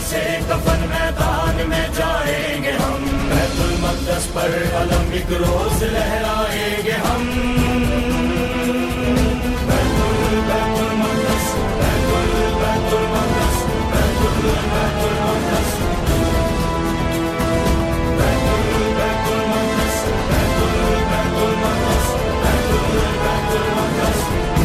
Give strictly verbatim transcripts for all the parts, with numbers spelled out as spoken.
से कफन मैदान में जाएंगे हम, बैतुल मक़दस पर अलम एक रोज लहराएंगे हम। बैतुल बैतुल मक़दस, बैतुल बैतुल मक़दस, बैतुल बैतुल मक़दस, बैतुल बैतुल मक़दस, बैतुल बैतुल मक़दस, बैतुल बैतुल मक़दस।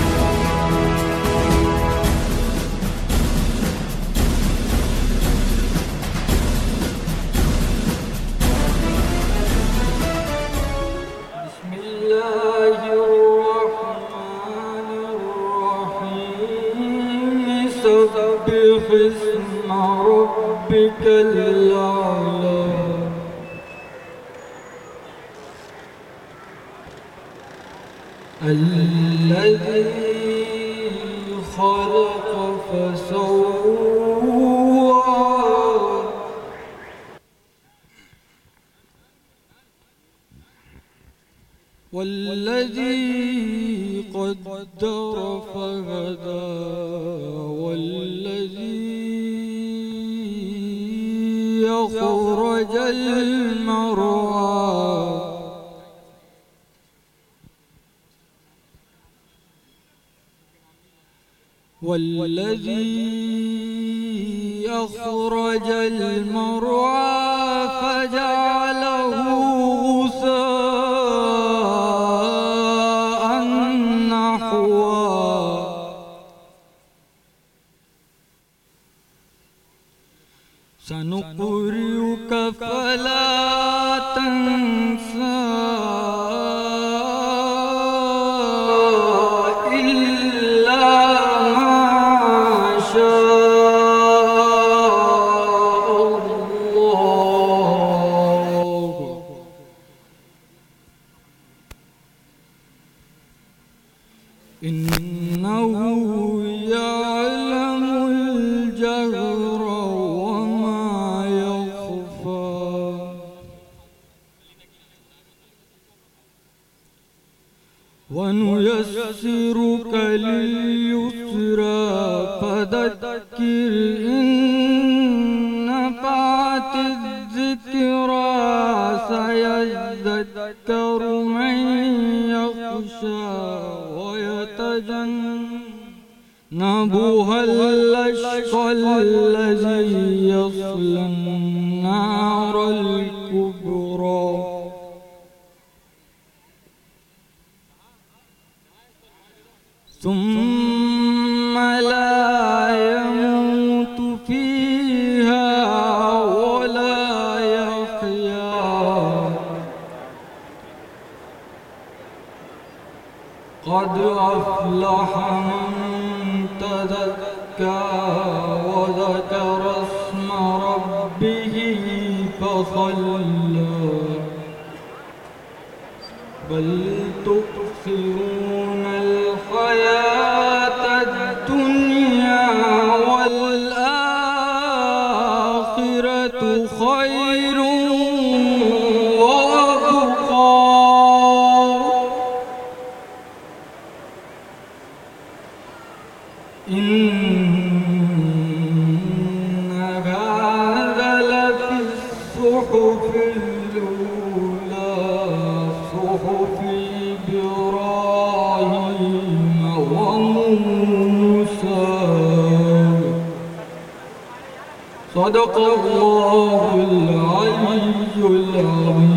سبح اسم ربك الأعلى الذي خلق فسوى والذي قدر فهدى والذي أخرج المرعى والذي أخرج المرعى فجعله غثاء نحوا سنقرئك فلا تنسى إلا ما شاء الله إنه يعلم الجهر ونيسرك لليسرى فذكر إن نفعت الذكرى سيذكر من يخشى ويتجنبها الأشقى الذي يصلى النار الكبرى ثم لا يموت فيها ولا يحيا قد أفلح من تزكى وذكر اسم ربه فصلى بل تؤثرون الحياة الدنيا والآخرة خير وأبقى إن هذا لفي الصحف الأولى صحف إبراهيم وموسى صدق الله العلي العظيم.